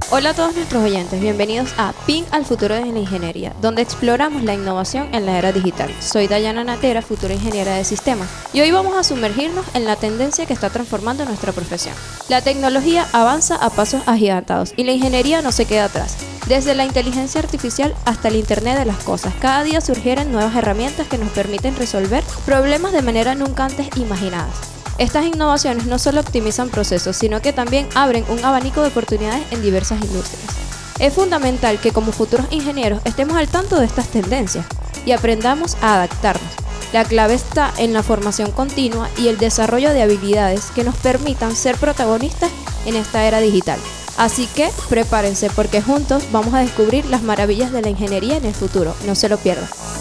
Hola a todos nuestros oyentes, bienvenidos a PIN al futuro de la ingeniería, donde exploramos la innovación en la era digital. Soy Dayana Natera, futura ingeniera de sistemas, y hoy vamos a sumergirnos en la tendencia que está transformando nuestra profesión. La tecnología avanza a pasos agigantados y la ingeniería no se queda atrás. Desde la inteligencia artificial hasta el Internet de las cosas, cada día surgieron nuevas herramientas que nos permiten resolver problemas de manera nunca antes imaginadas. Estas innovaciones no solo optimizan procesos, sino que también abren un abanico de oportunidades en diversas industrias. Es fundamental que como futuros ingenieros estemos al tanto de estas tendencias y aprendamos a adaptarnos. La clave está en la formación continua y el desarrollo de habilidades que nos permitan ser protagonistas en esta era digital. Así que prepárense porque juntos vamos a descubrir las maravillas de la ingeniería en el futuro. No se lo pierdan.